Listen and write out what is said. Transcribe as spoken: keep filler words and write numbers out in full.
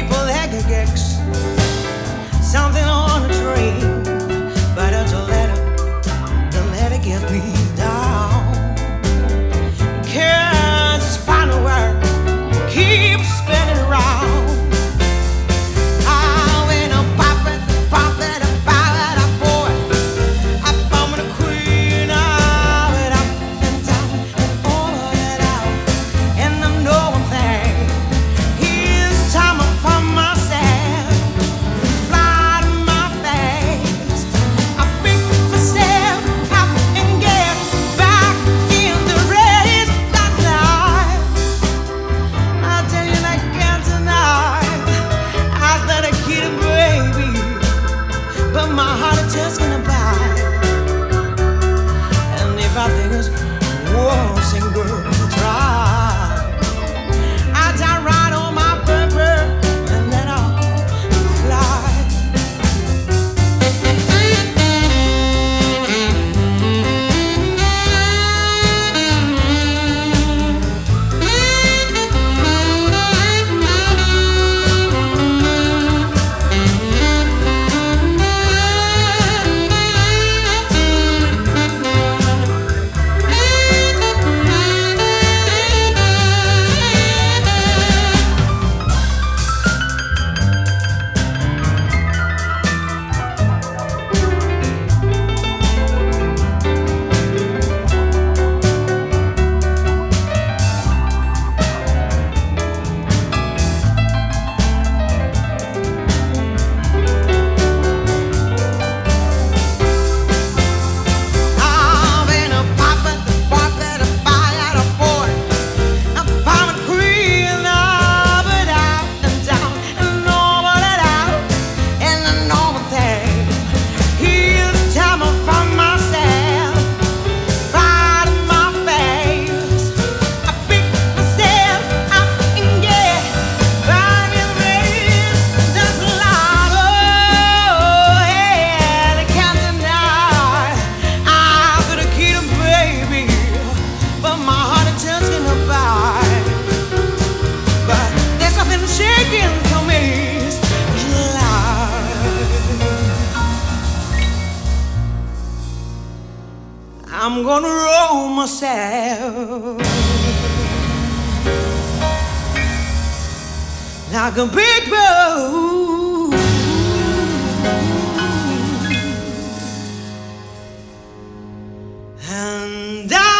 people that could get something on a train, but don't let it, don't let it get me down. 'Cause it's final work, keep spinning around. Oh, and I'm popping, popping, I'm popping, I'm boy. I'm bumming the queen of it up and down and all of it out. And I know one thing, it's time I find myself. Fly to my face, I pick myself up and get back in the race. That's life. I tell you, I can't deny. I thought I kid him, baby, but my heart is just gonna buy. And if I think it's one single try, I die right on my paper and let off fly. I've been a poppin', poppin', a fire, a boy. I'm poppin' queen of it out and down and over it out. And I know one thing, it's time I find myself. Fire in my face, I pick myself up and get back in the race. That's a lot, oh yeah, I can't deny. I could have killed him, baby, but my heart is just gonna buy. But there's nothing shaking for me. It's life. I'm gonna roll myself like a big boat, and I